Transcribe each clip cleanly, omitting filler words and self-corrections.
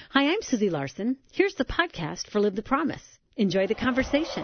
Hi, I'm Susie Larson. Here's the podcast for Live the Promise. Enjoy the conversation.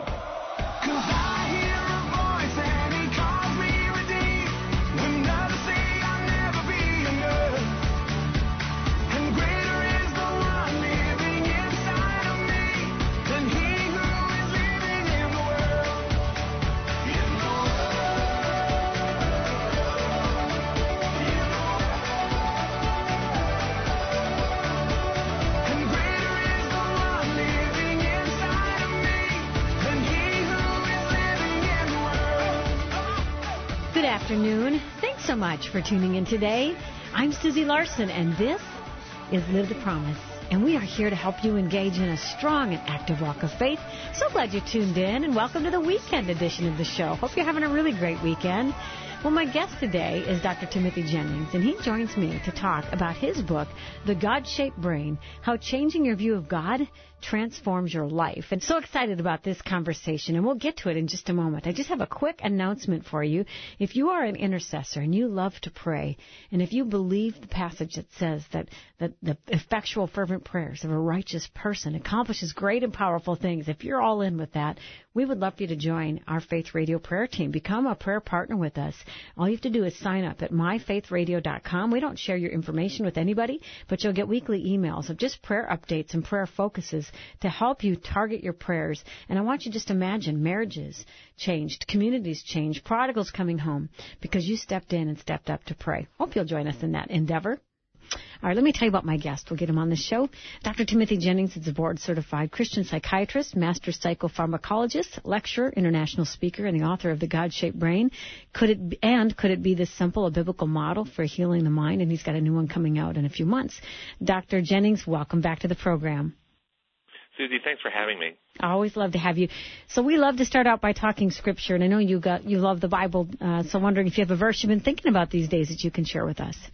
Good afternoon. Thanks so much for tuning in today. I'm Susie Larson, and this is Live the Promise. And we are here to help you engage in a strong and active walk of faith. So glad you tuned in, and welcome to the weekend edition of the show. Hope you're having a really great weekend. Well, my guest today is Dr. Timothy Jennings, and he joins me to talk about his book, The God-Shaped Brain, How Changing Your View of God Transforms Your Life. And so excited about this conversation, and we'll get to it in just a moment. I just have a quick announcement for you. If you are an intercessor and you love to pray, and if you believe the passage that says that the effectual, fervent prayers of a righteous person accomplishes great and powerful things, if you're all in with that, we would love for you to join our Faith Radio prayer team. Become a prayer partner with us. All you have to do is sign up at myfaithradio.com. We don't share your information with anybody, but you'll get weekly emails of just prayer updates and prayer focuses to help you target your prayers. And I want you just to imagine marriages changed, communities changed, prodigals coming home because you stepped in and stepped up to pray. Hope you'll join us in that endeavor. All right, let me tell you about my guest. We'll get him on the show. Dr. Timothy Jennings is a board-certified Christian psychiatrist, master psychopharmacologist, lecturer, international speaker, and the author of The God-Shaped Brain. Could it be this simple, a biblical model for healing the mind? And he's got a new one coming out in a few months. Dr. Jennings, welcome back to the program. Susie, thanks for having me. I always love to have you. So we love to start out by talking Scripture, and I know you love the Bible, so wondering if you have a verse you've been thinking about these days that you can share with us.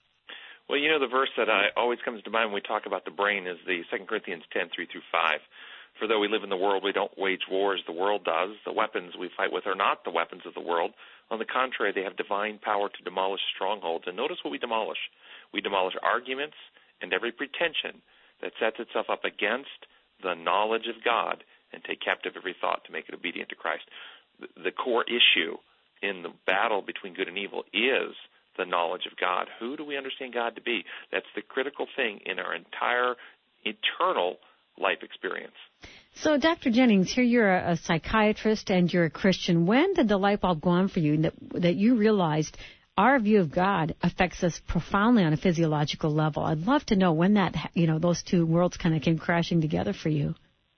Well, you know, the verse that always comes to mind when we talk about the brain is the 2 Corinthians 10:3-5. For though we live in the world, we don't wage war as the world does. The weapons we fight with are not the weapons of the world. On the contrary, they have divine power to demolish strongholds. And notice what we demolish. We demolish arguments and every pretension that sets itself up against the knowledge of God and take captive every thought to make it obedient to Christ. The core issue in the battle between good and evil is the knowledge of God. Who do we understand God to be? That's the critical thing in our entire eternal life experience. So, Dr. Jennings, here you're a psychiatrist and you're a Christian. When did the light bulb go on for you that you realized our view of God affects us profoundly on a physiological level? I'd love to know when those two worlds kind of came crashing together for you.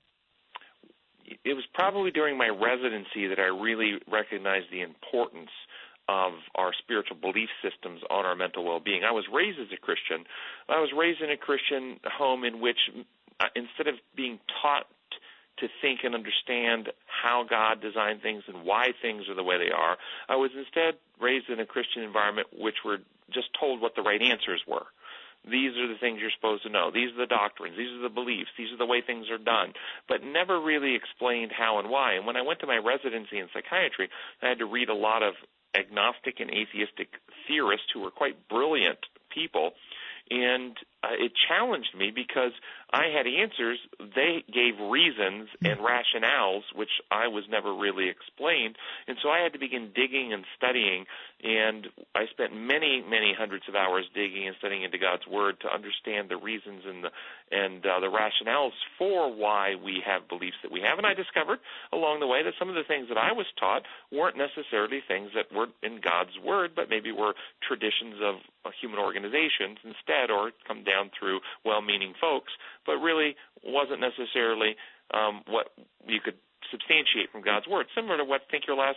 It was probably during my residency that I really recognized the importance of our spiritual belief systems on our mental well-being. I was raised as a Christian. I was raised in a Christian home in which instead of being taught to think and understand how God designed things and why things are the way they are, I was instead raised in a Christian environment which were just told what the right answers were. These are the things you're supposed to know. These are the doctrines. These are the beliefs. These are the way things are done, but never really explained how and why. And when I went to my residency in psychiatry, I had to read a lot of agnostic and atheistic theorists who were quite brilliant people, and it challenged me because I had answers. They gave reasons and rationales, which I was never really explained, and so I had to begin digging and studying, and I spent many, many hundreds of hours digging and studying into God's Word to understand the reasons and the rationales for why we have beliefs that we have. And I discovered along the way that some of the things that I was taught weren't necessarily things that were in God's Word, but maybe were traditions of human organizations instead, or come down through well-meaning folks, but really wasn't necessarily what you could substantiate from God's Word. Similar to what I think your last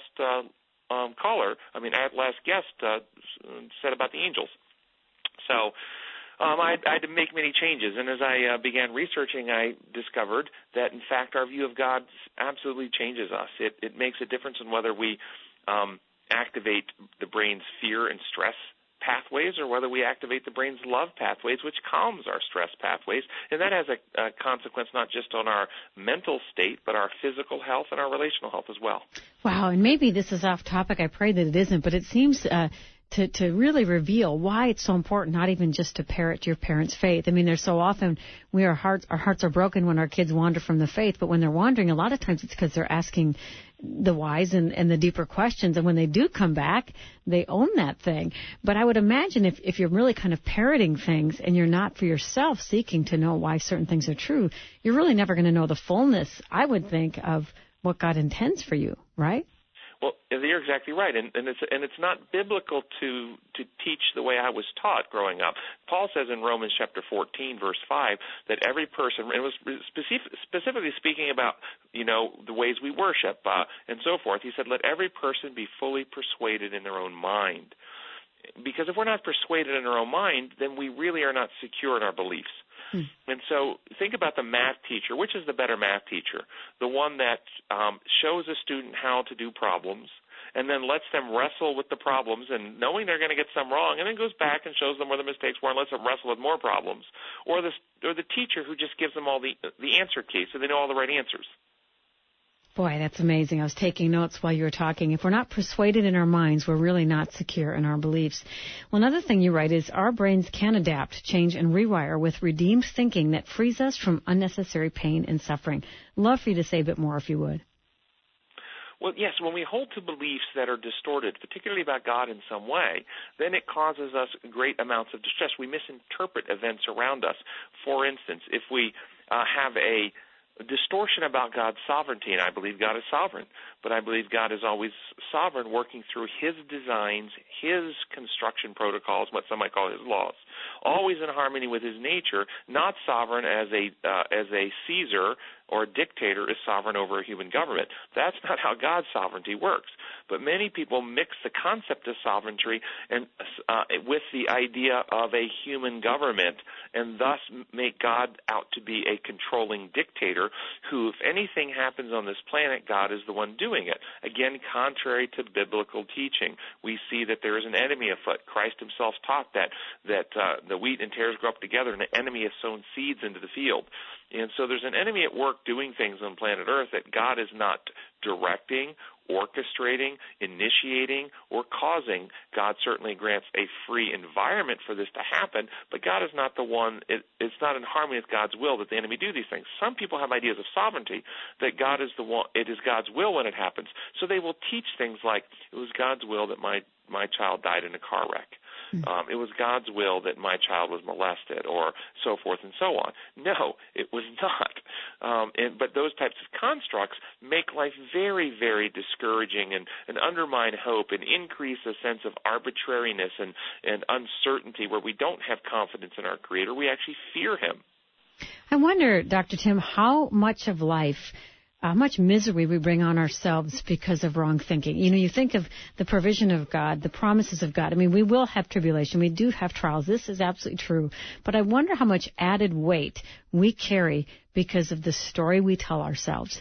last guest said about the angels. So I had to make many changes, and as I began researching, I discovered that, in fact, our view of God absolutely changes us. It makes a difference in whether we activate the brain's fear and stress pathways or whether we activate the brain's love pathways, which calms our stress pathways. And that has a consequence not just on our mental state, but our physical health and our relational health as well. Wow, and maybe this is off topic. I pray that it isn't, but it seems to really reveal why it's so important, not even just to parrot your parents' faith. I mean, there's so often our hearts are broken when our kids wander from the faith, but when they're wandering, a lot of times it's because they're asking the whys and the deeper questions, and when they do come back, they own that thing. But I would imagine if you're really kind of parroting things and you're not for yourself seeking to know why certain things are true, you're really never going to know the fullness, I would think, of what God intends for you, right? Well, you're exactly right, and it's not biblical to teach the way I was taught growing up. Paul says in Romans chapter 14, verse 5, that every person, and it was specifically speaking about, the ways we worship and so forth. He said, let every person be fully persuaded in their own mind. Because if we're not persuaded in our own mind, then we really are not secure in our beliefs. And so think about the math teacher. Which is the better math teacher? The one that shows a student how to do problems and then lets them wrestle with the problems and knowing they're going to get some wrong and then goes back and shows them where the mistakes were and lets them wrestle with more problems, or the teacher who just gives them all the answer key so they know all the right answers. Boy, that's amazing. I was taking notes while you were talking. If we're not persuaded in our minds, we're really not secure in our beliefs. Well, another thing you write is our brains can adapt, change, and rewire with redeemed thinking that frees us from unnecessary pain and suffering. Love for you to say a bit more, if you would. Well, yes, when we hold to beliefs that are distorted, particularly about God in some way, then it causes us great amounts of distress. We misinterpret events around us. For instance, if we have a distortion about God's sovereignty, and I believe God is sovereign, but I believe God is always sovereign, working through His designs, His construction protocols, what some might call His laws, always in harmony with His nature, not sovereign as a Caesar or a dictator is sovereign over a human government. That's not how God's sovereignty works. But many people mix the concept of sovereignty and with the idea of a human government, and thus make God out to be a controlling dictator who, if anything happens on this planet, God is the one doing it. Again, contrary to biblical teaching, we see that there is an enemy afoot. Christ Himself taught that the wheat and tares grow up together, and the enemy has sown seeds into the field. And so there's an enemy at work doing things on planet Earth that God is not directing, orchestrating, initiating, or causing. God certainly grants a free environment for this to happen, but God is not the one. It's not in harmony with God's will that the enemy do these things. Some people have ideas of sovereignty that God is the one. It is God's will when it happens. So they will teach things like, it was God's will that my child died in a car wreck. It was God's will that my child was molested, or so forth and so on. No, it was not. But those types of constructs make life very, very discouraging and undermine hope and increase a sense of arbitrariness and uncertainty where we don't have confidence in our Creator. We actually fear Him. I wonder, Dr. Tim, how much of life, how much misery we bring on ourselves because of wrong thinking. You think of the provision of God, the promises of God. I mean, we will have tribulation. We do have trials. This is absolutely true. But I wonder how much added weight we carry because of the story we tell ourselves.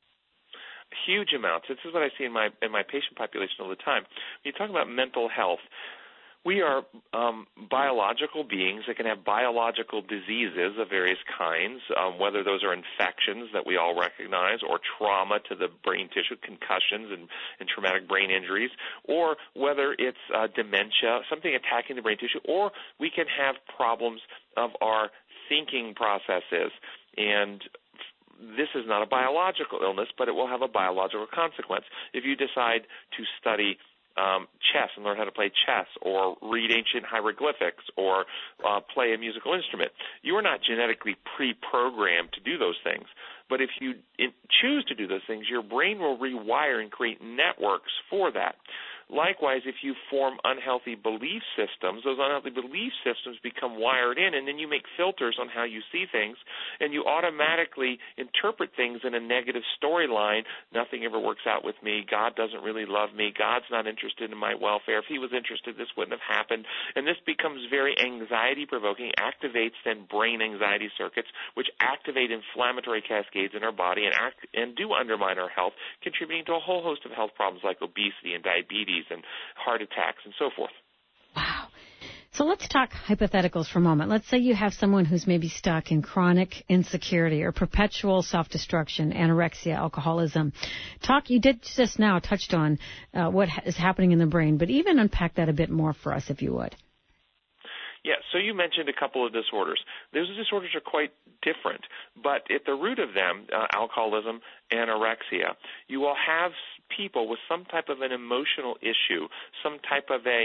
Huge amounts. This is what I see in my patient population all the time. When you talk about mental health, we are biological beings that can have biological diseases of various kinds, whether those are infections that we all recognize or trauma to the brain tissue, concussions and traumatic brain injuries, or whether it's dementia, something attacking the brain tissue, or we can have problems of our thinking processes. And this is not a biological illness, but it will have a biological consequence. If you decide to study chess and learn how to play chess, or read ancient hieroglyphics, or play a musical instrument, you are not genetically pre-programmed to do those things. But if you choose to do those things, your brain will rewire and create networks for that. Likewise, if you form unhealthy belief systems, those unhealthy belief systems become wired in, and then you make filters on how you see things, and you automatically interpret things in a negative storyline. Nothing ever works out with me. God doesn't really love me. God's not interested in my welfare. If He was interested, this wouldn't have happened. And this becomes very anxiety-provoking, activates then brain anxiety circuits, which activate inflammatory cascades in our body and do undermine our health, contributing to a whole host of health problems like obesity and diabetes and heart attacks and so forth. Wow. So let's talk hypotheticals for a moment. Let's say you have someone who's maybe stuck in chronic insecurity or perpetual self-destruction, anorexia, alcoholism. You did just now touched on what is happening in the brain, but even unpack that a bit more for us, if you would. Yeah, so you mentioned a couple of disorders. Those disorders are quite different, but at the root of them, alcoholism, anorexia, you will have people with some type of an emotional issue, some type of a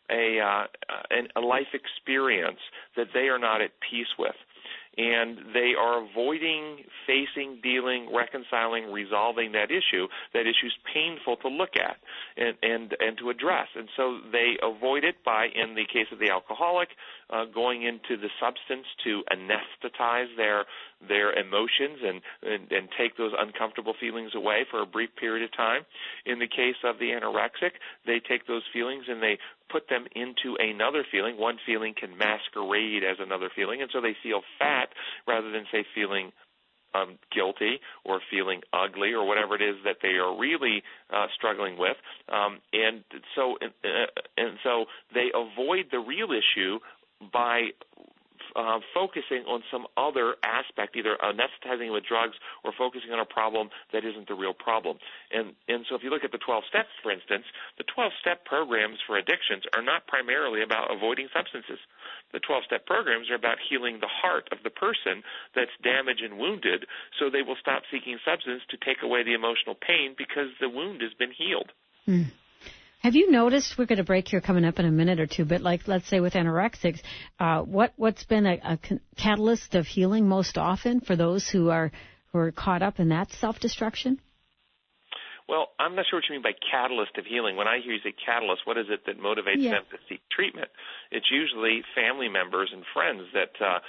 life experience that they are not at peace with. And they are avoiding facing, dealing, reconciling, resolving that issue. That issue is painful to look at and to address. And so they avoid it by, in the case of the alcoholic, going into the substance to anesthetize their emotions and take those uncomfortable feelings away for a brief period of time. In the case of the anorexic, they take those feelings and they put them into another feeling. One feeling can masquerade as another feeling, and so they feel fat rather than, say, feeling guilty or feeling ugly or whatever it is that they are really struggling with. And so they avoid the real issue by focusing on some other aspect, either anesthetizing with drugs or focusing on a problem that isn't the real problem. And so if you look at the 12 steps, for instance, the 12-step programs for addictions are not primarily about avoiding substances. The 12-step programs are about healing the heart of the person that's damaged and wounded, so they will stop seeking substance to take away the emotional pain because the wound has been healed. Mm. Have you noticed, we're going to break here coming up in a minute or two, but like let's say with anorexics, what's been a catalyst of healing most often for those who are caught up in that self-destruction? Well, I'm not sure what you mean by catalyst of healing. When I hear you say catalyst, what is it that motivates them to seek treatment? It's usually family members and friends that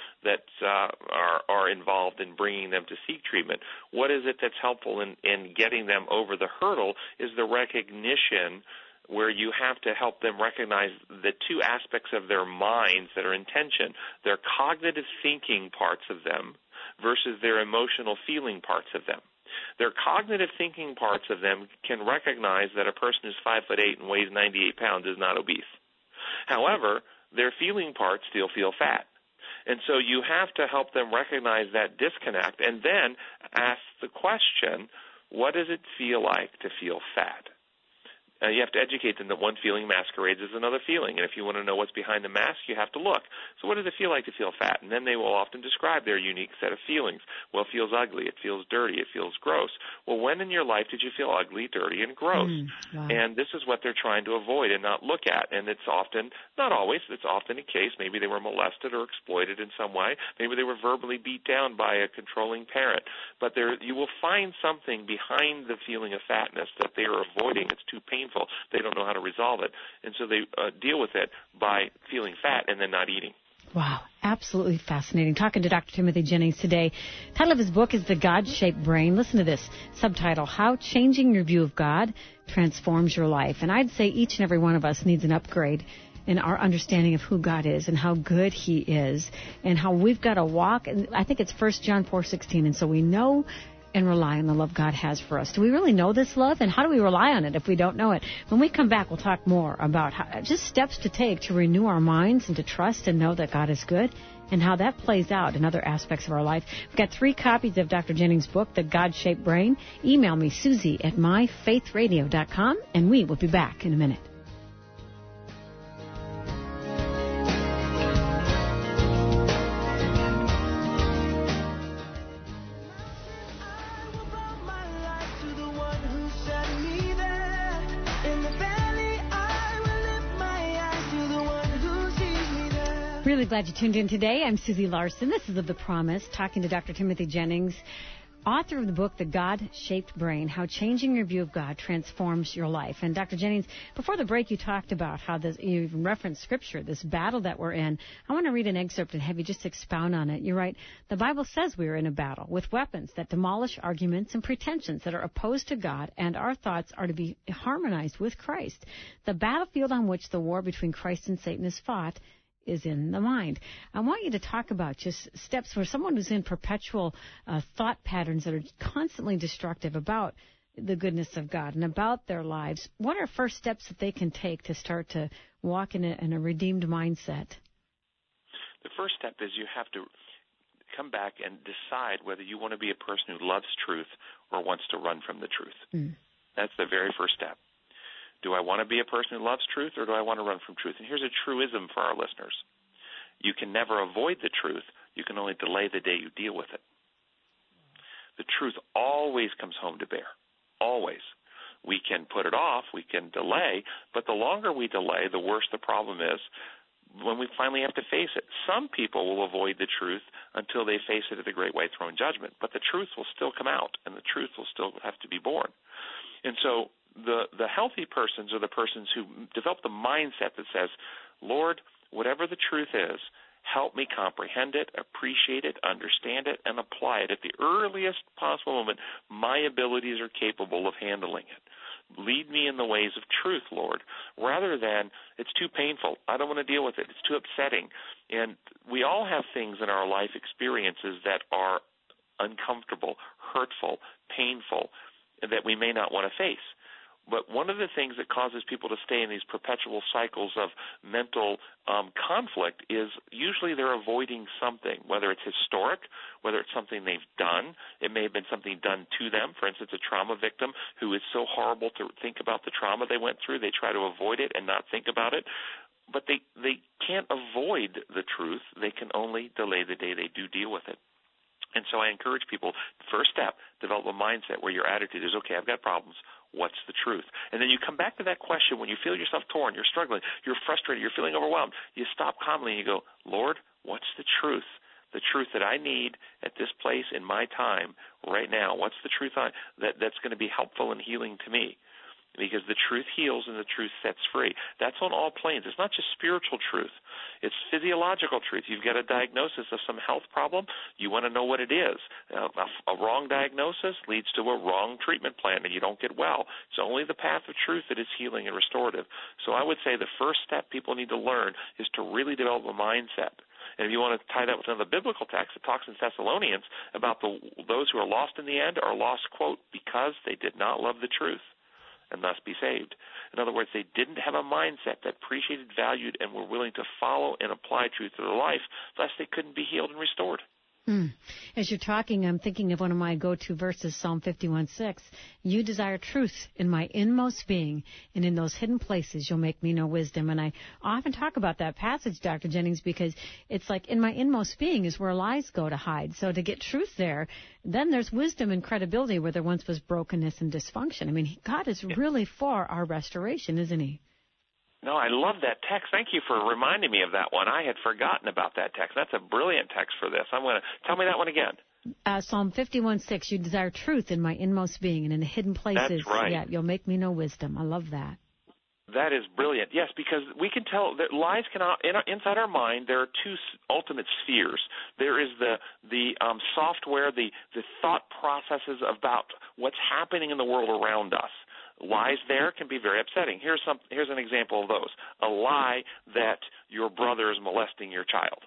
are involved in bringing them to seek treatment. What is it that's helpful in getting them over the hurdle is the recognition where you have to help them recognize the two aspects of their minds that are in tension, their cognitive thinking parts of them versus their emotional feeling parts of them. Their cognitive thinking parts of them can recognize that a person who's 5'8" and weighs 98 pounds is not obese. However, their feeling parts still feel fat. And so you have to help them recognize that disconnect and then ask the question, what does it feel like to feel fat? You have to educate them that one feeling masquerades as another feeling. And if you want to know what's behind the mask, you have to look. So what does it feel like to feel fat? And then they will often describe their unique set of feelings. Well, it feels ugly. It feels dirty. It feels gross. Well, when in your life did you feel ugly, dirty, and gross? Wow. And this is what they're trying to avoid and not look at. And it's often, not always, it's often a case. Maybe they were molested or exploited in some way. Maybe they were verbally beat down by a controlling parent. But you will find something behind the feeling of fatness that they are avoiding. It's too painful. They don't know how to resolve it. And so they deal with it by feeling fat and then not eating. Wow, absolutely fascinating. Talking to Dr. Timothy Jennings today. The title of his book is The God-Shaped Brain. Listen to this subtitle, How Changing Your View of God Transforms Your Life. And I'd say each and every one of us needs an upgrade in our understanding of who God is and how good He is and how we've got to walk. And I think it's 1 John 4:16. And so we know and rely on the love God has for us. Do we really know this love? And how do we rely on it if we don't know it? When we come back, we'll talk more about just steps to take to renew our minds and to trust and know that God is good and how that plays out in other aspects of our life. We've got 3 copies of Dr. Jennings' book, The God-Shaped Brain. Email me, Susie at myfaithradio.com, and we will be back in a minute. Really glad you tuned in today. I'm Susie Larson. This is Of the Promise, talking to Dr. Timothy Jennings, author of the book, The God-Shaped Brain, How Changing Your View of God Transforms Your Life. And Dr. Jennings, before the break, you talked about how you even referenced Scripture, this battle that we're in. I want to read an excerpt and have you just expound on it. You're right. The Bible says we are in a battle with weapons that demolish arguments and pretensions that are opposed to God, and our thoughts are to be harmonized with Christ. The battlefield on which the war between Christ and Satan is fought is in the mind. I want you to talk about just steps for someone who's in perpetual thought patterns that are constantly destructive about the goodness of God and about their lives, what are first steps that they can take to start to walk in a redeemed mindset? The first step is you have to come back and decide whether you want to be a person who loves truth or wants to run from the truth. That's the very first step. Do I want to be a person who loves truth, or do I want to run from truth? And here's a truism for our listeners. You can never avoid the truth. You can only delay the day you deal with it. The truth always comes home to bear, always. We can put it off, we can delay, but the longer we delay, the worse the problem is when we finally have to face it. Some people will avoid the truth until they face it at the great white throne judgment, but the truth will still come out, and the truth will still have to be born. And so the healthy persons are the persons who develop the mindset that says, Lord, whatever the truth is, help me comprehend it, appreciate it, understand it, and apply it at the earliest possible moment my abilities are capable of handling it. Lead me in the ways of truth, Lord, rather than it's too painful. I don't want to deal with it. It's too upsetting. And we all have things in our life experiences that are uncomfortable, hurtful, painful, that we may not want to face. But one of the things that causes people to stay in these perpetual cycles of mental conflict is usually they're avoiding something, whether it's historic, whether it's something they've done. It may have been something done to them. For instance, a trauma victim who is so horrible to think about the trauma they went through, they try to avoid it and not think about it. But they can't avoid the truth. They can only delay the day they do deal with it. And so I encourage people, first step, develop a mindset where your attitude is, okay, I've got problems. What's the truth? And then you come back to that question when you feel yourself torn, you're struggling, you're frustrated, you're feeling overwhelmed. You stop calmly and you go, Lord, what's the truth? The truth that I need at this place in my time right now. What's the truth that's going to be helpful and healing to me? Because the truth heals and the truth sets free. That's on all planes. It's not just spiritual truth. It's physiological truth. You've got a diagnosis of some health problem. You want to know what it is. A wrong diagnosis leads to a wrong treatment plan, and you don't get well. It's only the path of truth that is healing and restorative. So I would say the first step people need to learn is to really develop a mindset. And if you want to tie that with another biblical text, it talks in Thessalonians about those who are lost in the end are lost, quote, because they did not love the truth and thus be saved. In other words, they didn't have a mindset that appreciated, valued, and were willing to follow and apply truth to their life, thus they couldn't be healed and restored. As you're talking, I'm thinking of one of my go-to verses, Psalm 51:6. You desire truth in my inmost being, and in those hidden places you'll make me know wisdom. And I often talk about that passage, Dr. Jennings, because it's like in my inmost being is where lies go to hide. So to get truth there, then there's wisdom and credibility where there once was brokenness and dysfunction. I mean, God is really for our restoration, isn't he? No, I love that text. Thank you for reminding me of that one. I had forgotten about that text. That's a brilliant text for this. I'm going to tell me that one again. Psalm 51:6. You desire truth in my inmost being, and in the hidden places, that's right. You'll make me know wisdom. I love that. That is brilliant. Yes, because we can tell that lies cannot inside our mind. There are two ultimate spheres. There is the software, the thought processes about what's happening in the world around us. Lies there can be very upsetting. Here's an example of those. A lie that your brother is molesting your child.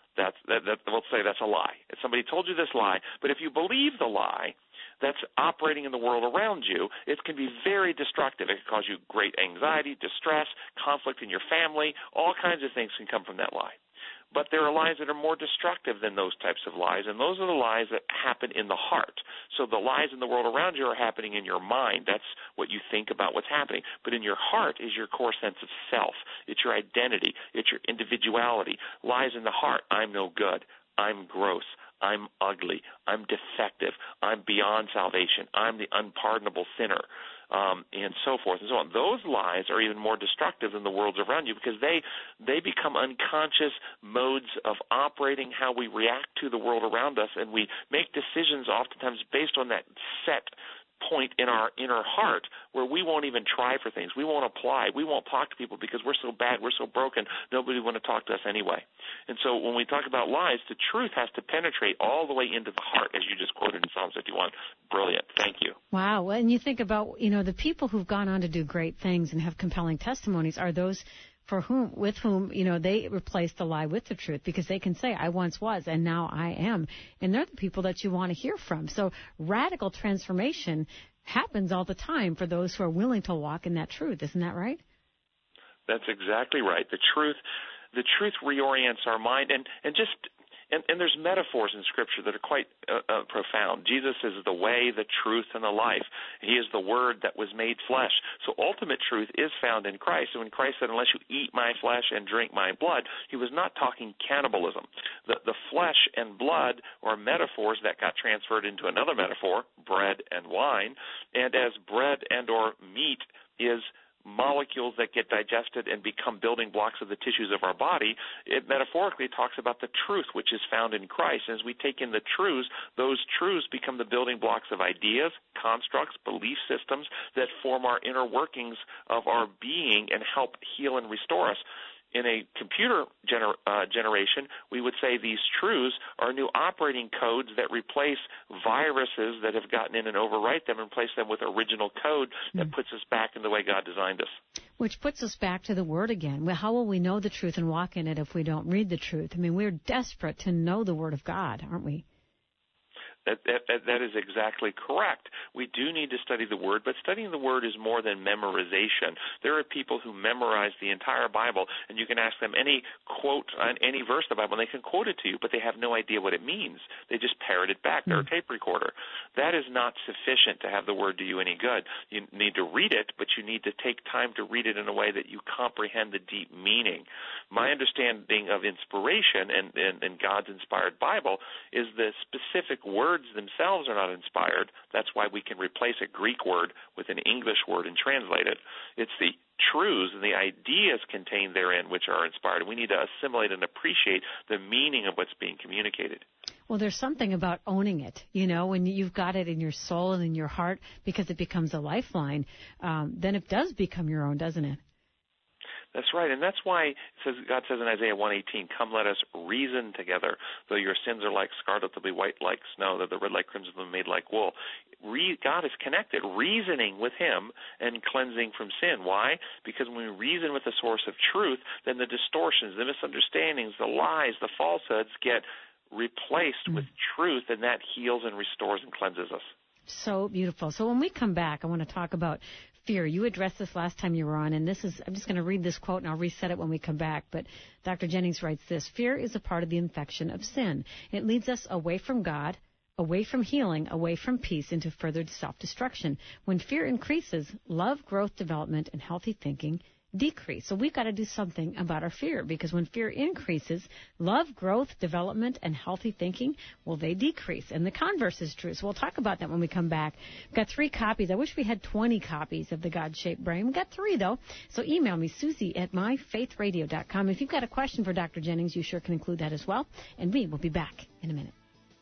Let's say that's a lie. If somebody told you this lie, but if you believe the lie that's operating in the world around you, it can be very destructive. It can cause you great anxiety, distress, conflict in your family. All kinds of things can come from that lie. But there are lies that are more destructive than those types of lies, and those are the lies that happen in the heart. So the lies in the world around you are happening in your mind. That's what you think about what's happening. But in your heart is your core sense of self. It's your identity. It's your individuality. Lies in the heart. I'm no good. I'm gross. I'm ugly. I'm defective. I'm beyond salvation. I'm the unpardonable sinner. And so forth and so on. Those lies are even more destructive than the worlds around you because they become unconscious modes of operating how we react to the world around us, and we make decisions oftentimes based on that set point in our inner heart where we won't even try for things. We won't apply. We won't talk to people because we're so bad, we're so broken, nobody will want to talk to us anyway. And so when we talk about lies, the truth has to penetrate all the way into the heart, as you just quoted in Psalm 51. Brilliant. Thank you. Wow. Well, and you think about, the people who've gone on to do great things and have compelling testimonies are those with whom, they replace the lie with the truth because they can say, I once was and now I am. And they're the people that you want to hear from. So radical transformation happens all the time for those who are willing to walk in that truth. Isn't that right? That's exactly right. The truth reorients our mind, and there's metaphors in Scripture that are quite profound. Jesus is the way, the truth, and the life. He is the Word that was made flesh. So ultimate truth is found in Christ. And when Christ said, unless you eat my flesh and drink my blood, he was not talking cannibalism. The flesh and blood are metaphors that got transferred into another metaphor, bread and wine. And as bread and or meat is molecules that get digested and become building blocks of the tissues of our body, it metaphorically talks about the truth which is found in Christ. And as we take in the truths, those truths become the building blocks of ideas, constructs, belief systems that form our inner workings of our being and help heal and restore us. In a computer generation, we would say these truths are new operating codes that replace viruses that have gotten in and overwrite them and replace them with original code that puts us back in the way God designed us. Which puts us back to the Word again. Well, how will we know the truth and walk in it if we don't read the truth? I mean, we're desperate to know the Word of God, aren't we? That is exactly correct. We do need to study the Word, but studying the Word is more than memorization. There are people who memorize the entire Bible, and you can ask them any quote on any verse of the Bible, and they can quote it to you, but they have no idea what it means. They just parrot it back. They're a tape recorder. That is not sufficient to have the Word do you any good. You need to read it, but you need to take time to read it in a way that you comprehend the deep meaning. My understanding of inspiration and God's inspired Bible is the specific words themselves are not inspired. That's why we can replace a Greek word with an English word and translate it. It's the truths and the ideas contained therein which are inspired. We need to assimilate and appreciate the meaning of what's being communicated. Well, there's something about owning it, you know, when you've got it in your soul and in your heart because it becomes a lifeline, then it does become your own, doesn't it? That's right, and that's why God says in Isaiah 1:18, "Come, let us reason together. Though your sins are like scarlet, they'll be white like snow. Though they're red like crimson, they'll be made like wool." God is connected, reasoning with Him and cleansing from sin. Why? Because when we reason with the source of truth, then the distortions, the misunderstandings, the lies, the falsehoods get replaced with truth, and that heals and restores and cleanses us. So beautiful. So when we come back, I want to talk about fear. You addressed this last time you were on, and I'm just going to read this quote, and I'll reset it when we come back. But Dr. Jennings writes this: fear is a part of the infection of sin. It leads us away from God, away from healing, away from peace, into further self-destruction. When fear increases, love, growth, development, and healthy thinking decrease. So we've got to do something about our fear, because when fear increases, love, growth, development, and healthy thinking, well, they decrease. And the converse is true. So we'll talk about that when we come back. We've got 3 copies. I wish we had 20 copies of The God-Shaped Brain. We've got 3, though. So email me, Susie@myfaithradio.com. If you've got a question for Dr. Jennings, you sure can include that as well. And we will be back in a minute.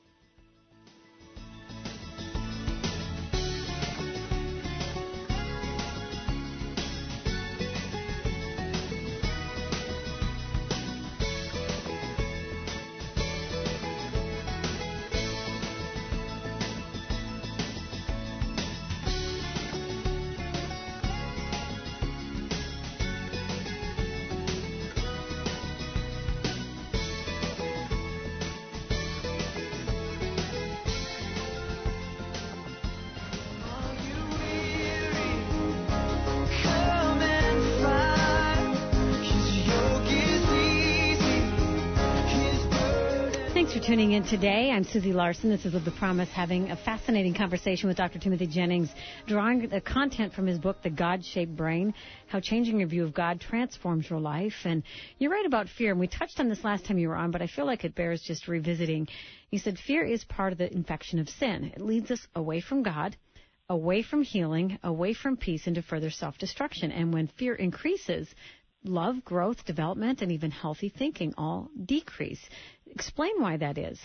Tuning in today. I'm Susie Larson. This is Live the Promise, having a fascinating conversation with Dr. Timothy Jennings, drawing the content from his book, The God-Shaped Brain, How Changing Your View of God Transforms Your Life. And you're right about fear, and we touched on this last time you were on, but I feel like it bears just revisiting. You said fear is part of the infection of sin. It leads us away from God, away from healing, away from peace, into further self-destruction. And when fear increases, love, growth, development, and even healthy thinking all decrease. Explain why that is.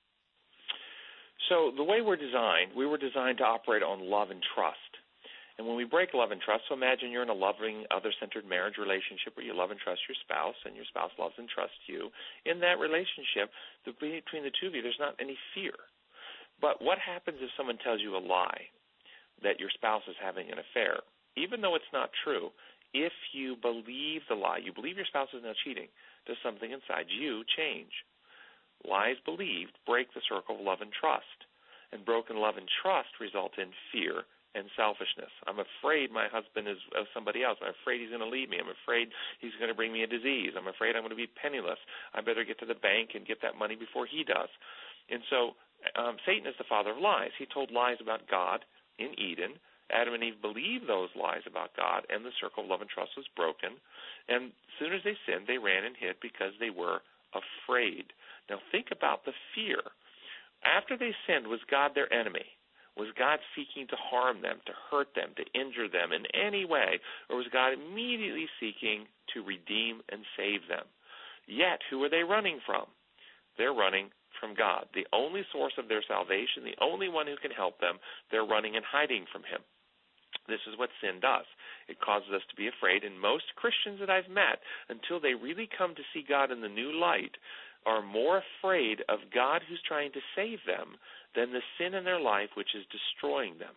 So the way we were designed to operate on love and trust. And when we break love and trust, so imagine you're in a loving, other-centered marriage relationship where you love and trust your spouse, and your spouse loves and trusts you. In that relationship, between the two of you, there's not any fear. But what happens if someone tells you a lie, that your spouse is having an affair? Even though it's not true, if you believe the lie, you believe your spouse is now cheating, does something inside you change? Lies believed break the circle of love and trust, and broken love and trust result in fear and selfishness. I'm afraid my husband is somebody else. I'm afraid he's going to leave me. I'm afraid he's going to bring me a disease. I'm afraid I'm going to be penniless. I better get to the bank and get that money before he does. And so Satan is the father of lies. He told lies about God in Eden. Adam and Eve believed those lies about God, and the circle of love and trust was broken. And as soon as they sinned, they ran and hid because they were afraid. Now think about the fear. After they sinned, was God their enemy? Was God seeking to harm them, to hurt them, to injure them in any way? Or was God immediately seeking to redeem and save them? Yet, who are they running from? They're running from God, the only source of their salvation, the only one who can help them. They're running and hiding from him. This is what sin does. It causes us to be afraid, and most Christians that I've met, until they really come to see God in the new light, are more afraid of God who's trying to save them than the sin in their life which is destroying them.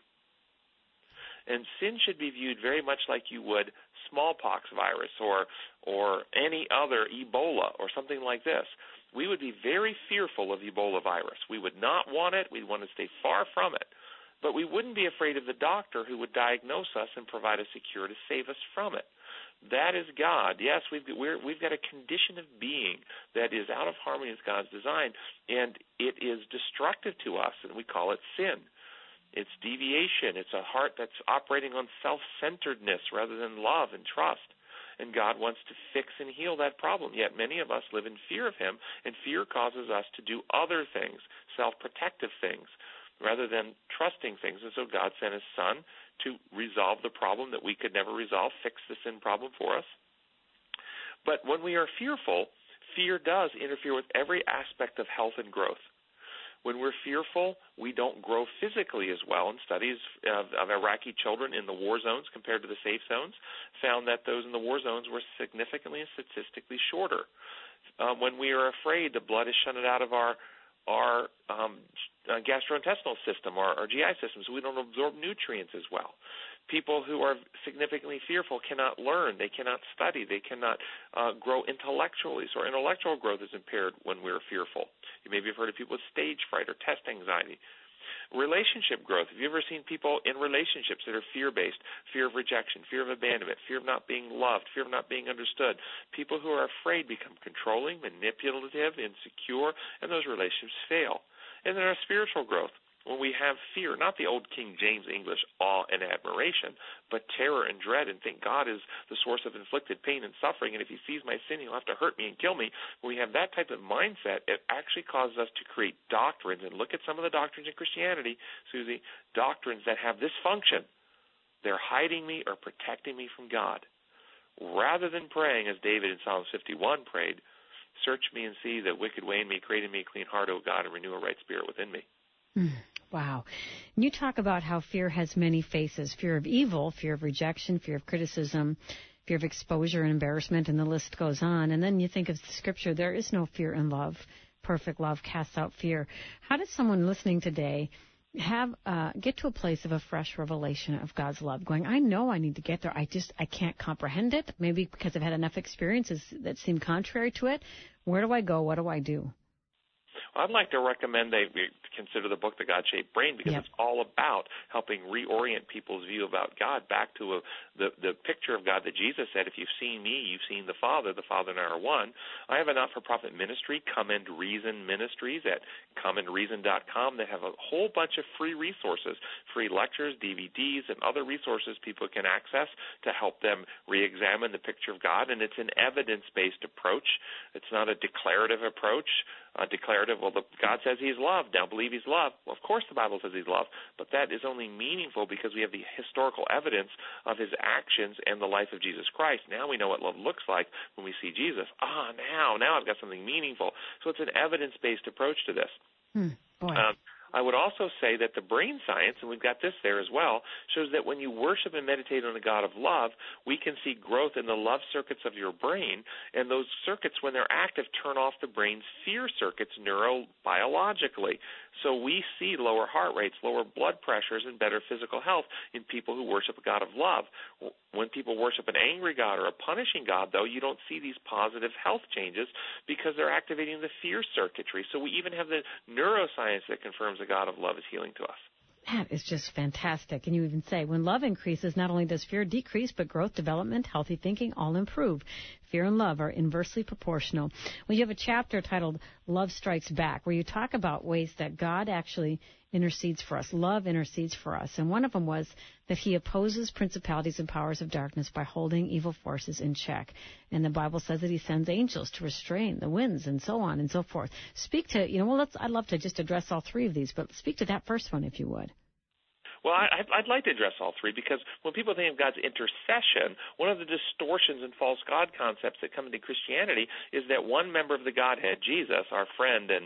And sin should be viewed very much like you would smallpox virus or any other Ebola or something like this. We would be very fearful of Ebola virus. We would not want it. We'd want to stay far from it. But we wouldn't be afraid of the doctor who would diagnose us and provide us a cure to save us from it. That is God. Yes, we've got a condition of being that is out of harmony with God's design, and it is destructive to us, and we call it sin. It's deviation. It's a heart that's operating on self-centeredness rather than love and trust. And God wants to fix and heal that problem. Yet many of us live in fear of him, and fear causes us to do other things, self-protective things, rather than trusting things. And so God sent his son to resolve the problem that we could never resolve, fix the sin problem for us. But when we are fearful, fear does interfere with every aspect of health and growth. When we're fearful, we don't grow physically as well. And studies of Iraqi children in the war zones compared to the safe zones found that those in the war zones were significantly and statistically shorter. When we are afraid, the blood is shunted out of our gastrointestinal system, our GI system, so we don't absorb nutrients as well. People who are significantly fearful cannot learn, they cannot study, they cannot grow intellectually. So our intellectual growth is impaired when we're fearful. You maybe have heard of people with stage fright or test anxiety. Relationship growth. Have you ever seen people in relationships that are fear-based, fear of rejection, fear of abandonment, fear of not being loved, fear of not being understood? People who are afraid become controlling, manipulative, insecure, and those relationships fail. And then our spiritual growth. When we have fear, not the old King James English awe and admiration, but terror and dread, and think God is the source of inflicted pain and suffering, and if he sees my sin, he'll have to hurt me and kill me. When we have that type of mindset, it actually causes us to create doctrines, and look at some of the doctrines in Christianity, Susie, doctrines that have this function. They're hiding me or protecting me from God. Rather than praying, as David in Psalm 51 prayed, search me and see the wicked way in me, create in me a clean heart, O God, and renew a right spirit within me. Wow. And you talk about how fear has many faces: fear of evil, fear of rejection, fear of criticism, fear of exposure and embarrassment, and the list goes on. And then you think of the scripture, there is no fear in love. Perfect love casts out fear. How does someone listening today get to a place of a fresh revelation of God's love, going, I know I need to get there, I can't comprehend it, maybe because I've had enough experiences that seem contrary to it? Where do I go? What do I do? I'd like to recommend they consider the book, The God-Shaped Brain, because it's all about helping reorient people's view about God back to the picture of God that Jesus said, if you've seen me, you've seen the Father and I are one. I have a not-for-profit ministry, Come and Reason Ministries, at comeandreason.com. They have a whole bunch of free resources, free lectures, DVDs, and other resources people can access to help them re-examine the picture of God. And it's an evidence-based approach. It's not a declarative approach. Declarative, well, God says he's love, now believe he's love. Well, of course the Bible says he's love, but that is only meaningful because we have the historical evidence of his actions and the life of Jesus Christ. Now we know what love looks like when we see Jesus. Now I've got something meaningful. So it's an evidence-based approach to this. Boy. I would also say that the brain science, and we've got this there as well, shows that when you worship and meditate on the God of love, we can see growth in the love circuits of your brain, and those circuits, when they're active, turn off the brain's fear circuits neurobiologically. So we see lower heart rates, lower blood pressures, and better physical health in people who worship a God of love. When people worship an angry God or a punishing God, though, you don't see these positive health changes because they're activating the fear circuitry. So we even have the neuroscience that confirms the God of love is healing to us. That is just fantastic. And you even say, when love increases, not only does fear decrease, but growth, development, healthy thinking all improve. Fear and love are inversely proportional. Well, you have a chapter titled Love Strikes Back, where you talk about ways that God actually intercedes for us. Love intercedes for us. And one of them was that he opposes principalities and powers of darkness by holding evil forces in check. And the Bible says that he sends angels to restrain the winds and so on and so forth. Speak to, I'd love to just address all three of these, but speak to that first one if you would. Well, I'd like to address all three, because when people think of God's intercession, one of the distortions and false God concepts that come into Christianity is that one member of the Godhead, Jesus, our friend and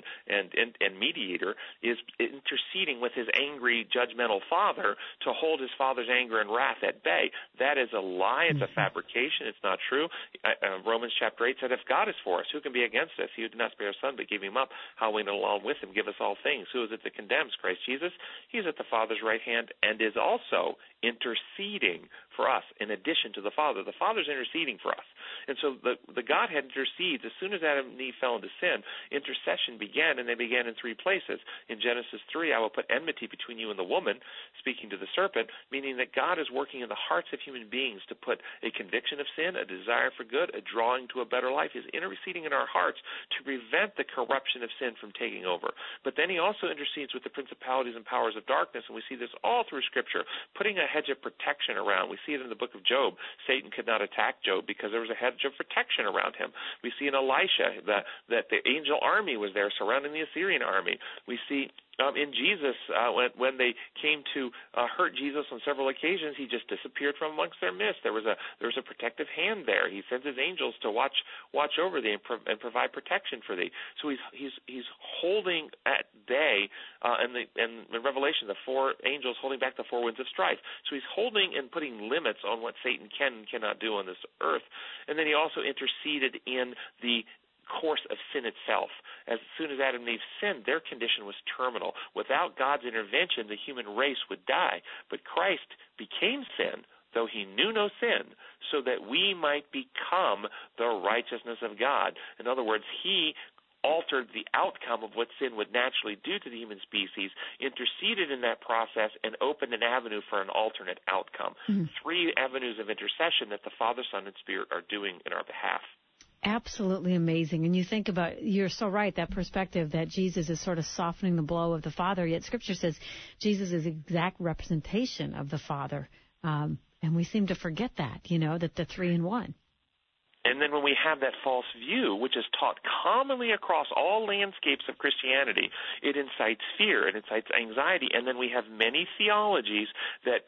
mediator, is interceding with his angry, judgmental Father to hold his Father's anger and wrath at bay. That is a lie. It's a fabrication. It's not true. Romans chapter 8 said, if God is for us, who can be against us? He who did not spare his Son but gave him up, how will he not along with him give us all things? Who is it that condemns? Christ Jesus. He's at the Father's right hand and is also interceding for us in addition to the Father. The Father's interceding for us. And so the Godhead intercedes. As soon as Adam and Eve fell into sin, intercession began, and they began in three places. In Genesis 3, I will put enmity between you and the woman, speaking to the serpent, meaning that God is working in the hearts of human beings to put a conviction of sin, a desire for good, a drawing to a better life. He's interceding in our hearts to prevent the corruption of sin from taking over. But then he also intercedes with the principalities and powers of darkness, and we see this all through Scripture, putting a hedge of protection around. We see it in the book of Job. Satan could not attack Job because there was a hedge of protection around him. We see in Elisha that the angel army was there surrounding the Assyrian army. We see in Jesus, when they came to hurt Jesus on several occasions, he just disappeared from amongst their midst. There was a protective hand there. He sends his angels to watch over thee and provide protection for thee. So he's holding at bay, and in Revelation, the four angels holding back the four winds of strife. So he's holding and putting limits on what Satan can and cannot do on this earth. And then he also interceded in the course of sin itself. As soon as Adam and Eve sinned, their condition was terminal. Without God's intervention, the human race would die. But Christ became sin, though he knew no sin, so that we might become the righteousness of God. In other words, he altered the outcome of what sin would naturally do to the human species, interceded in that process, and opened an avenue for an alternate outcome. Three avenues of intercession that the Father, Son, and Spirit are doing in our behalf. Absolutely amazing. And you think about, you're so right, that perspective that Jesus is sort of softening the blow of the Father, yet Scripture says Jesus is the exact representation of the Father. And we seem to forget that, that the three in one. And then when we have that false view, which is taught commonly across all landscapes of Christianity, it incites fear, it incites anxiety, and then we have many theologies that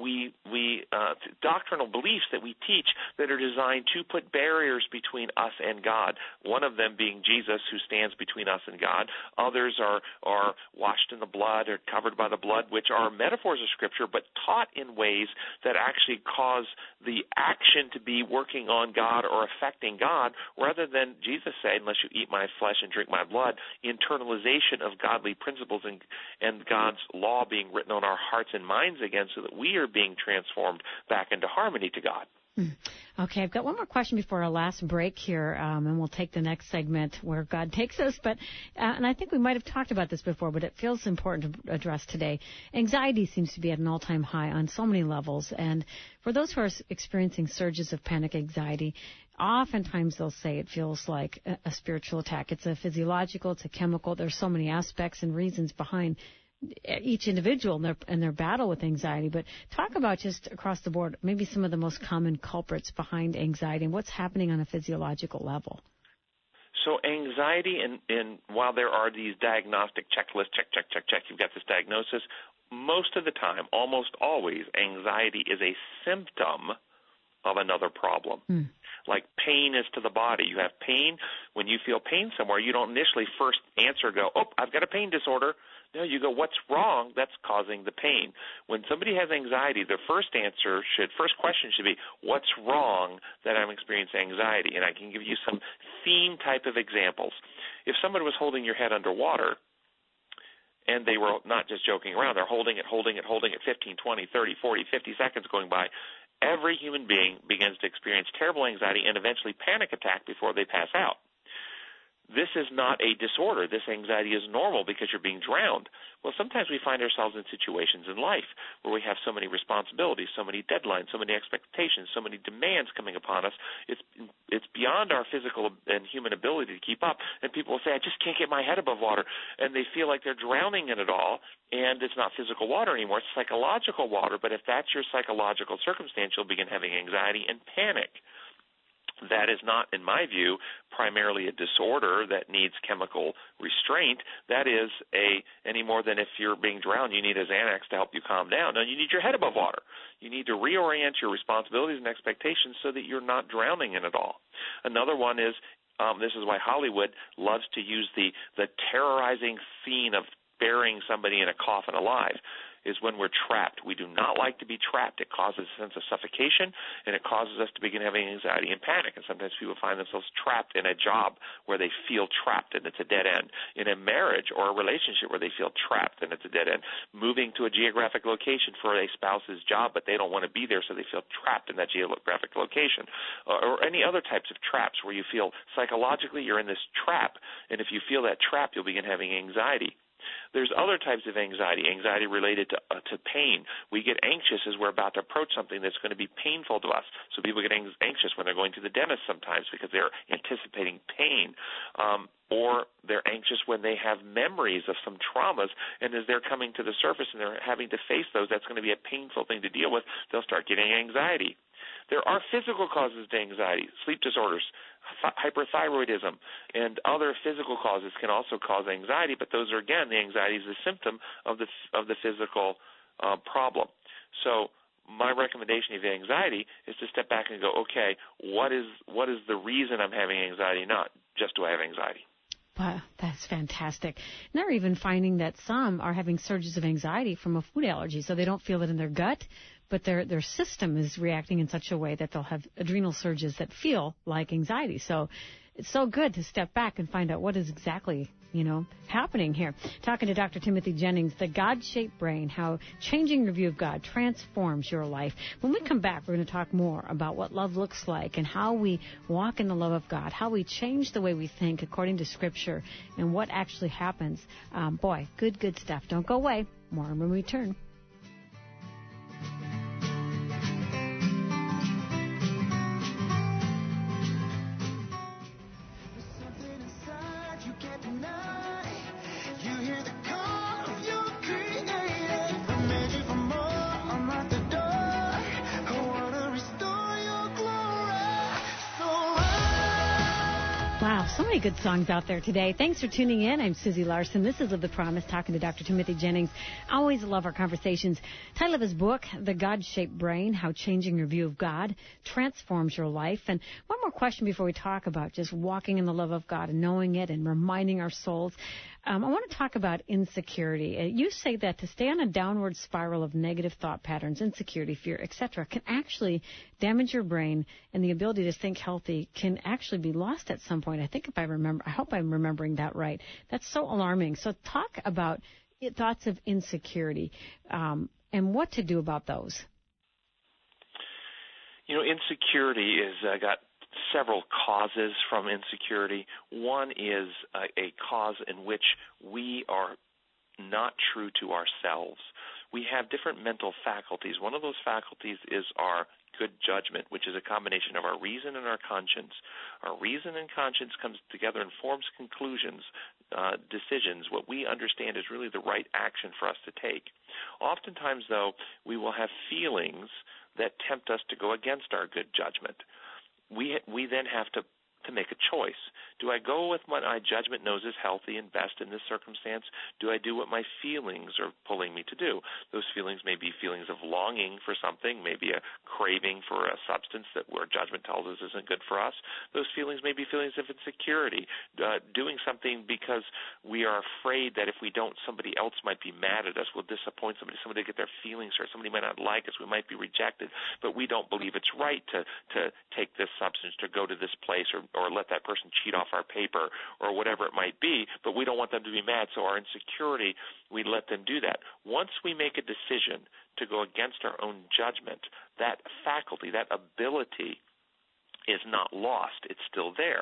doctrinal beliefs that we teach that are designed to put barriers between us and God, one of them being Jesus, who stands between us and God. Others are washed in the blood or covered by the blood, which are metaphors of Scripture, but taught in ways that actually cause the action to be working on God or affecting God, rather than Jesus said, unless you eat my flesh and drink my blood, internalization of godly principles and God's law being written on our hearts and minds again, so that we are being transformed back into harmony to God. Okay, I've got one more question before our last break here, and we'll take the next segment where God takes us. But and I think we might have talked about this before, but it feels important to address today. Anxiety seems to be at an all-time high on so many levels. And for those who are experiencing surges of panic anxiety, oftentimes they'll say it feels like a spiritual attack. It's a physiological, it's a chemical. There's so many aspects and reasons behind each individual and their battle with anxiety. But talk about just across the board, maybe some of the most common culprits behind anxiety and what's happening on a physiological level. So anxiety, and while there are these diagnostic checklists, check, you've got this diagnosis, most of the time, almost always, anxiety is a symptom of another problem. Like pain is to the body. You have pain. When you feel pain somewhere, you don't initially first answer, I've got a pain disorder. No, you go, what's wrong? That's causing the pain. When somebody has anxiety, their first question should be, what's wrong that I'm experiencing anxiety? And I can give you some theme type of examples. If somebody was holding your head underwater, and they were not just joking around, they're holding it 15, 20, 30, 40, 50 seconds going by, every human being begins to experience terrible anxiety and eventually panic attack before they pass out. this is not a disorder. This anxiety is normal because you're being drowned. Well, sometimes we find ourselves in situations in life where we have so many responsibilities, so many deadlines, so many expectations, so many demands coming upon us. It's beyond our physical and human ability to keep up. And people will say, I just can't get my head above water. And they feel like they're drowning in it all, and it's not physical water anymore. It's psychological water. But if that's your psychological circumstance, you'll begin having anxiety and panic. That is not, in my view, primarily a disorder that needs chemical restraint. That is any more than if you're being drowned, you need a Xanax to help you calm down. No, you need your head above water. You need to reorient your responsibilities and expectations so that you're not drowning in it all. Another one is, this is why Hollywood loves to use the terrorizing scene of burying somebody in a coffin alive, is when we're trapped. We do not like to be trapped. It causes a sense of suffocation, and it causes us to begin having anxiety and panic. And sometimes people find themselves trapped in a job where they feel trapped and it's a dead end. In a marriage or a relationship where they feel trapped and it's a dead end. Moving to a geographic location for a spouse's job, but they don't want to be there, so they feel trapped in that geographic location. Or any other types of traps where you feel psychologically you're in this trap, and if you feel that trap, you'll begin having anxiety. There's other types of anxiety related to pain. We get anxious as we're about to approach something that's going to be painful to us. So people get anxious when they're going to the dentist sometimes because they're anticipating pain. Or they're anxious when they have memories of some traumas, and as they're coming to the surface and they're having to face those, that's going to be a painful thing to deal with. They'll start getting anxiety. There are physical causes to anxiety, sleep disorders, hyperthyroidism, and other physical causes can also cause anxiety, but those are, again, the anxiety is a symptom of the physical problem. So my recommendation of the anxiety is to step back and go, okay, what is the reason I'm having anxiety, not just do I have anxiety. Wow, that's fantastic. And they're even finding that some are having surges of anxiety from a food allergy, so they don't feel it in their gut, but their system is reacting in such a way that they'll have adrenal surges that feel like anxiety. So it's so good to step back and find out what is exactly, happening here. Talking to Dr. Timothy Jennings, The God-Shaped Brain, how changing your view of God transforms your life. When we come back, we're going to talk more about what love looks like and how we walk in the love of God, how we change the way we think according to Scripture, and what actually happens. Good stuff. Don't go away. More when we return. Wow, so many good songs out there today. Thanks for tuning in. I'm Susie Larson. This is Live the Promise, talking to Dr. Timothy Jennings. I always love our conversations. Title of his book, The God-Shaped Brain, How Changing Your View of God Transforms Your Life. And one more question before we talk about just walking in the love of God and knowing it and reminding our souls. I want to talk about insecurity. You say that to stay on a downward spiral of negative thought patterns, insecurity, fear, etc., can actually damage your brain, and the ability to think healthy can actually be lost at some point. I hope I'm remembering that right. That's so alarming. So talk about thoughts of insecurity and what to do about those. Insecurity is got several causes from insecurity. One is a cause in which we are not true to ourselves. We have different mental faculties. One of those faculties is our good judgment, which is a combination of our reason and our conscience. Our reason and conscience comes together and forms conclusions, decisions, what we understand is really the right action for us to take. Oftentimes, though, we will have feelings that tempt us to go against our good judgment. We then have to make a choice. Do I go with what my judgment knows is healthy and best in this circumstance? Do I do what my feelings are pulling me to do? Those feelings may be feelings of longing for something, maybe a craving for a substance that our judgment tells us isn't good for us. Those feelings may be feelings of insecurity, doing something because we are afraid that if we don't, somebody else might be mad at us, we'll disappoint somebody will get their feelings hurt, somebody might not like us, we might be rejected, but we don't believe it's right to take this substance, to go to this place, or let that person cheat off our paper or whatever it might be, but we don't want them to be mad, so our insecurity, we let them do that. Once we make a decision to go against our own judgment, that faculty, that ability is not lost. It's still there.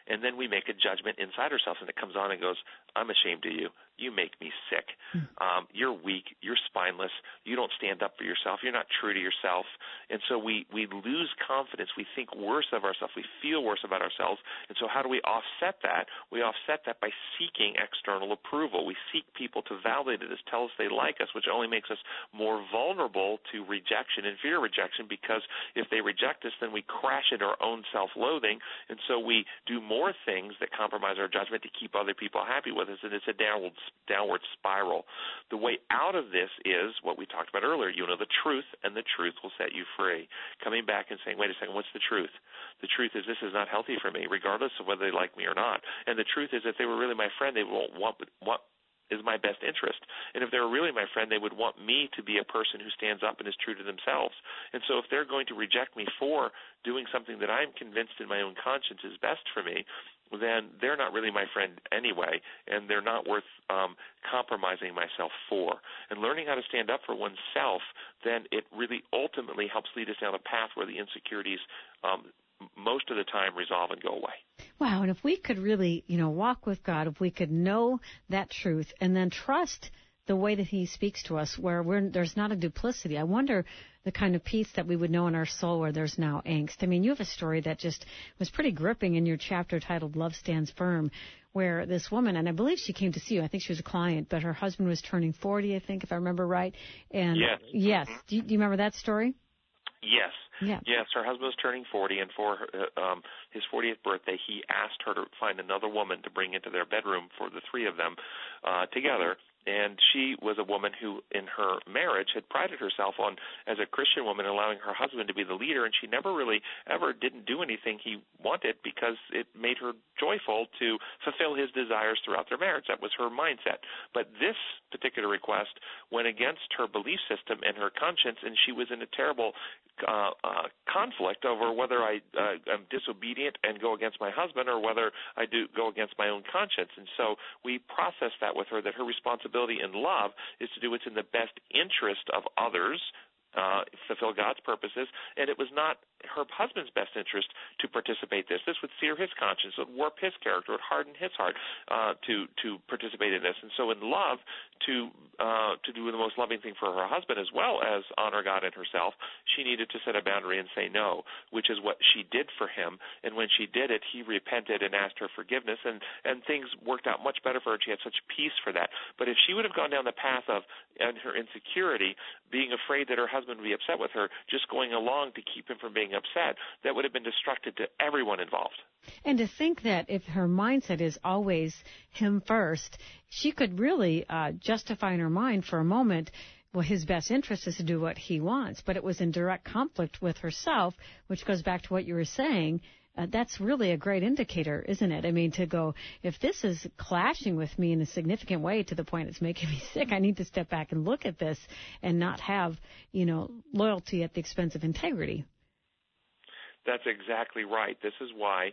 and then we make a judgment inside ourselves, and it comes on and goes, I'm ashamed of you. You make me sick. You're weak. You're spineless. You don't stand up for yourself. You're not true to yourself. And so we lose confidence. We think worse of ourselves. We feel worse about ourselves. And so how do we offset that? We offset that by seeking external approval. We seek people to validate us, tell us they like us, which only makes us more vulnerable to rejection and fear of rejection, because if they reject us, then we crash into our own self-loathing, and so we do more things that compromise our judgment to keep other people happy with us, and it's a downward spiral. The way out of this is what we talked about earlier. You know the truth, and the truth will set you free. Coming back and saying, wait a second, what's the truth? The truth is this is not healthy for me, regardless of whether they like me or not. And the truth is if they were really my friend, they won't want what is my best interest. And if they were really my friend, they would want me to be a person who stands up and is true to themselves. And so if they're going to reject me for doing something that I'm convinced in my own conscience is best for me, then they're not really my friend anyway, and they're not worth compromising myself for. And learning how to stand up for oneself, then it really ultimately helps lead us down a path where the insecurities most of the time resolve and go away. Wow, and if we could really, walk with God, if we could know that truth and then trust the way that He speaks to us, where there's not a duplicity, I wonder the kind of peace that we would know in our soul where there's now angst. I mean, you have a story that just was pretty gripping in your chapter titled Love Stands Firm, where this woman, and I believe she came to see you, I think she was a client, but her husband was turning 40, I think, if I remember right. And yes. Do you remember that story? Yes. Yeah. Yes, her husband was turning 40, and for his 40th birthday, he asked her to find another woman to bring into their bedroom for the three of them together. And she was a woman who, in her marriage, had prided herself on, as a Christian woman, allowing her husband to be the leader, and she never really ever didn't do anything he wanted because it made her joyful to fulfill his desires throughout their marriage. That was her mindset. But this particular request went against her belief system and her conscience, and she was in a terrible conflict over whether I'm disobedient and go against my husband or whether I do go against my own conscience. And so we processed that with her, that her responsibility in love is to do what's in the best interest of others, fulfill God's purposes, and it was not her husband's best interest to participate in this. This would sear his conscience, it would warp his character, it would harden his heart to participate in this. And so in love, to do the most loving thing for her husband as well as honor God and herself, she needed to set a boundary and say no, which is what she did for him. And when she did it, he repented and asked her forgiveness, and things worked out much better for her. She had such peace for that. But if she would have gone down the path of and her insecurity, being afraid that her husband would be upset with her, just going along to keep him from being upset, that would have been destructive to everyone involved. And to think that if her mindset is always him first, she could really justify in her mind for a moment, well, his best interest is to do what he wants. But it was in direct conflict with herself, which goes back to what you were saying. That's really a great indicator, isn't it? I mean, to go, if this is clashing with me in a significant way to the point it's making me sick, I need to step back and look at this and not have, loyalty at the expense of integrity. That's exactly right. This is why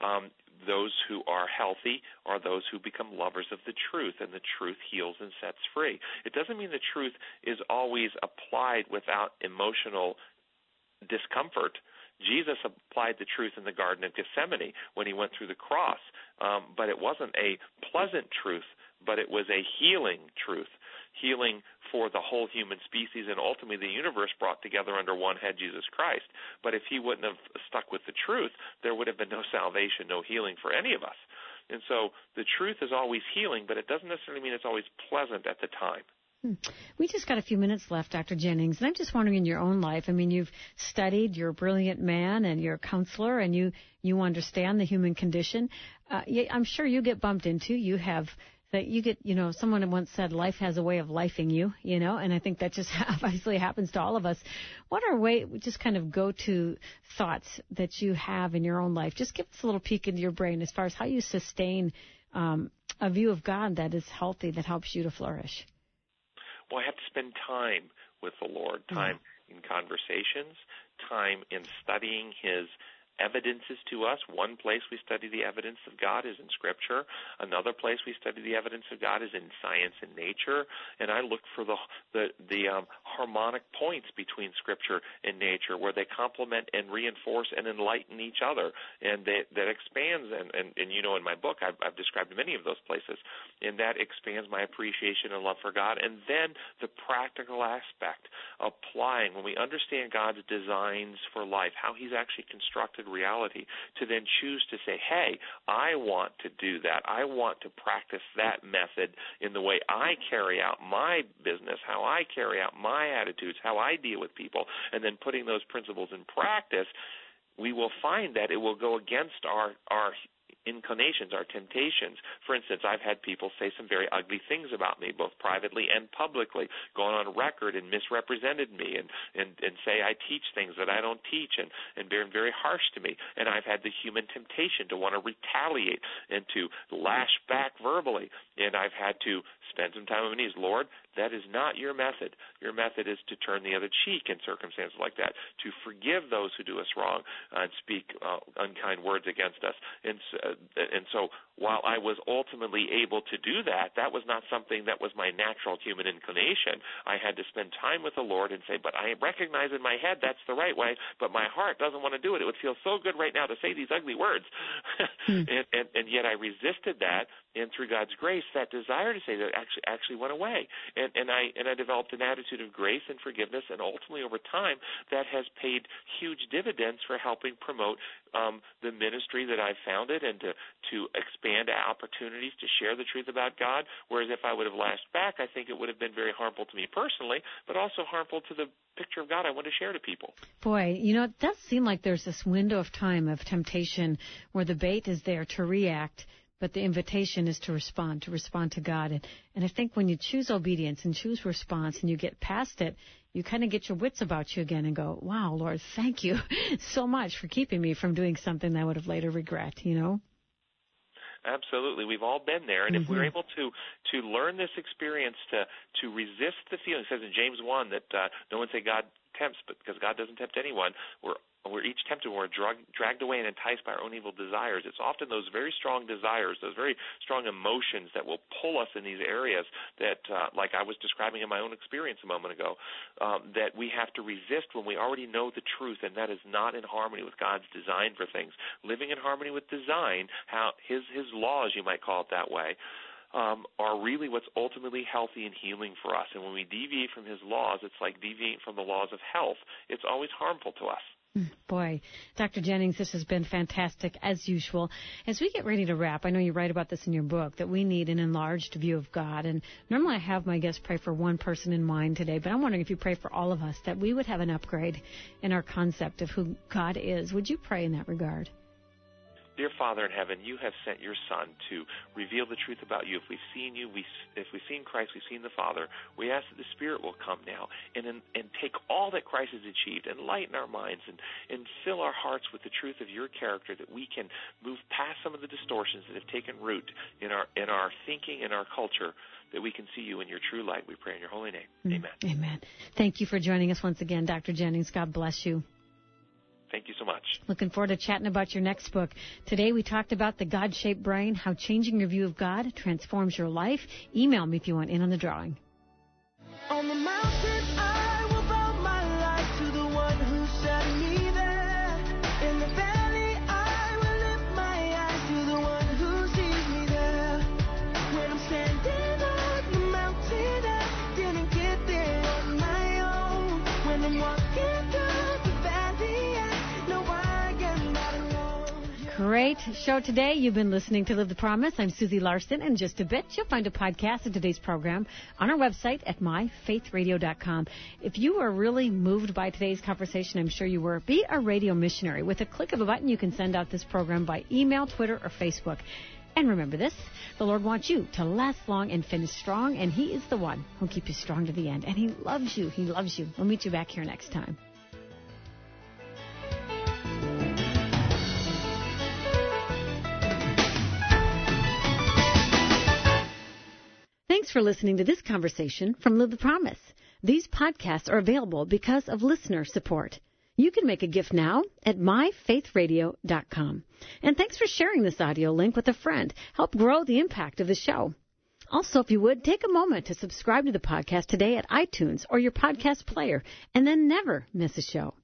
those who are healthy are those who become lovers of the truth, and the truth heals and sets free. It doesn't mean the truth is always applied without emotional discomfort. Jesus applied the truth in the Garden of Gethsemane when he went through the cross, but it wasn't a pleasant truth, but it was a healing truth, healing for the whole human species and ultimately the universe brought together under one head, Jesus Christ. But if he wouldn't have stuck with the truth, there would have been no salvation, no healing for any of us. And so the truth is always healing, but it doesn't necessarily mean it's always pleasant at the time. We just got a few minutes left, Dr. Jennings, and I'm just wondering in your own life, I mean, you've studied, you're a brilliant man, and you're a counselor, and you understand the human condition. I'm sure you get bumped into, someone once said life has a way of lifing you, and I think that just obviously happens to all of us. What are just kind of go-to thoughts that you have in your own life? Just give us a little peek into your brain as far as how you sustain a view of God that is healthy, that helps you to flourish. Well, I have to spend time with the Lord, time in conversations, time in studying His evidences to us. One place we study the evidence of God is in Scripture. Another place we study the evidence of God is in science and nature. And I look for the harmonic points between Scripture and nature, where they complement and reinforce and enlighten each other, and that expands. And you know, in my book, I've described many of those places, and that expands my appreciation and love for God. And then the practical aspect, applying when we understand God's designs for life, how He's actually constructed reality, to then choose to say, hey, I want to do that. I want to practice that method in the way I carry out my business, how I carry out my attitudes, how I deal with people, and then putting those principles in practice. We will find that it will go against our inclinations, our temptations. For instance, I've had people say some very ugly things about me, both privately and publicly, gone on record and misrepresented me and say I teach things that I don't teach and been very harsh to me. And I've had the human temptation to want to retaliate and to lash back verbally. And I've had to spend some time on my knees. Lord, that is not your method. Your method is to turn the other cheek in circumstances like that, to forgive those who do us wrong and speak unkind words against us. And so while I was ultimately able to do that, that was not something that was my natural human inclination. I had to spend time with the Lord and say, but I recognize in my head that's the right way, but my heart doesn't want to do it. It would feel so good right now to say these ugly words. and yet I resisted that, and through God's grace, that desire to say that actually went away. And I developed an attitude of grace and forgiveness, and ultimately over time that has paid huge dividends for helping promote the ministry that I've founded and to expand opportunities to share the truth about God. Whereas if I would have lashed back, I think it would have been very harmful to me personally, but also harmful to the picture of God I want to share to people. Boy, you know, it does seem like there's this window of time of temptation where the bait is there to react, but the invitation is to respond to God. And I think when you choose obedience and choose response and you get past it, you kind of get your wits about you again and go, wow, Lord, thank you so much for keeping me from doing something that I would have later regret, you know? Absolutely. We've all been there. And if we're able to learn this experience to resist the feeling, it says in James 1 that no one say God tempts, but because God doesn't tempt anyone, we're each tempted when we're dragged away and enticed by our own evil desires. It's often those very strong desires, those very strong emotions that will pull us in these areas that, like I was describing in my own experience a moment ago, that we have to resist when we already know the truth, and that is not in harmony with God's design for things. Living in harmony with design, how His laws, you might call it that way, are really what's ultimately healthy and healing for us. And when we deviate from His laws, it's like deviating from the laws of health. It's always harmful to us. Boy, Dr. Jennings, this has been fantastic, as usual. As we get ready to wrap, I know you write about this in your book, that we need an enlarged view of God. And normally I have my guests pray for one person in mind today, but I'm wondering if you pray for all of us, that we would have an upgrade in our concept of who God is. Would you pray in that regard? Dear Father in heaven, you have sent your Son to reveal the truth about you. If we've seen you, if we've seen Christ, we've seen the Father. We ask that the Spirit will come now and take all that Christ has achieved, enlighten our minds, and fill our hearts with the truth of your character, that we can move past some of the distortions that have taken root in our thinking and our culture, that we can see you in your true light. We pray in your holy name. Amen. Amen. Thank you for joining us once again, Dr. Jennings. God bless you. Thank you so much. Looking forward to chatting about your next book. Today we talked about the God-shaped brain, how changing your view of God transforms your life. Email me if you want in on the drawing. On the mountain I will bow my life to the one who set me there. In the valley I will lift my eyes to the one who sees me there. When I'm standing on the mountain I didn't get there on my own. When I'm walking through the valley I know I am not alone. Great show today. You've been listening to Live the Promise. I'm Susie Larson. In just a bit, you'll find a podcast of today's program on our website at myfaithradio.com. If you were really moved by today's conversation, I'm sure you were, be a radio missionary. With a click of a button, you can send out this program by email, Twitter, or Facebook. And remember this, the Lord wants you to last long and finish strong, and He is the one who'll keep you strong to the end. And He loves you. He loves you. We'll meet you back here next time. Thanks for listening to this conversation from Live the Promise. These podcasts are available because of listener support. You can make a gift now at myfaithradio.com. And thanks for sharing this audio link with a friend. Help grow the impact of the show. Also, if you would, take a moment to subscribe to the podcast today at iTunes or your podcast player, and then never miss a show.